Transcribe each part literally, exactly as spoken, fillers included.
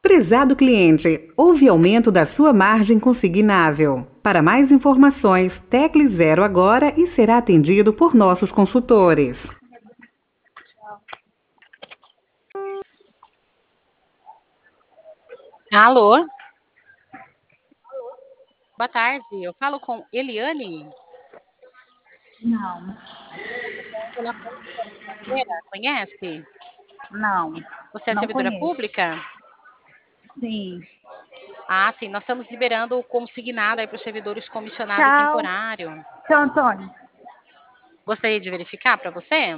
Prezado cliente, houve aumento da sua margem consignável. Para mais informações, tecle zero agora e será atendido por nossos consultores. Alô? Boa tarde, eu falo com Eliane? Não, Pela Conta Financeira, conhece? não, Você é não servidora conheço. pública? Sim. Ah, sim, nós estamos liberando o consignado aí para os servidores comissionado Tchau. temporário. Tchau, Antônio. Gostaria de verificar para você?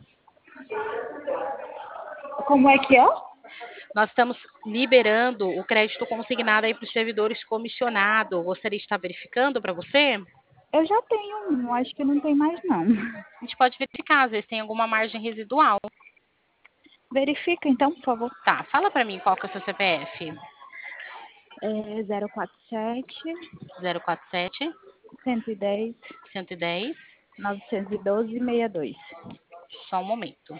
Como é que é? Nós estamos liberando o crédito consignado aí para os servidores comissionado. Gostaria de estar verificando para você? Eu já tenho um, acho que não tem mais não. A gente pode verificar, às vezes tem alguma margem residual. Verifica então, por favor. Tá, fala para mim qual que é o seu C P F. É zero quatro sete, zero quatro sete, cento e dez, cento e dez, novecentos e doze, sessenta e dois. só um momento.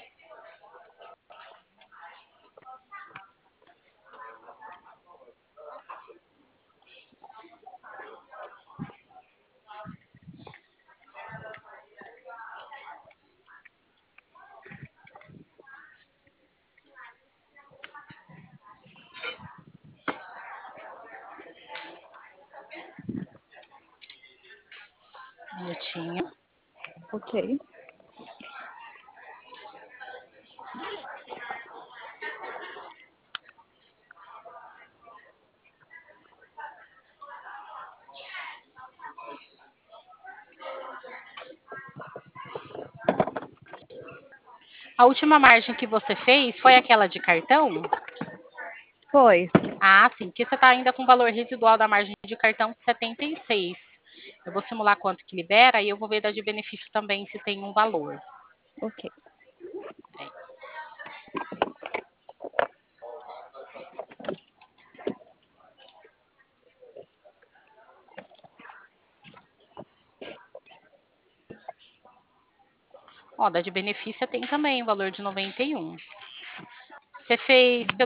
Um minutinho. Ok. A última margem que você fez foi aquela de cartão? Foi. Ah, sim, porque você está ainda com o valor residual da margem de cartão setenta e seis. Eu vou simular quanto que libera e eu vou ver da de benefício também se tem um valor. Ok. É. Ó, da de benefício tem também o valor de noventa e um. Você fez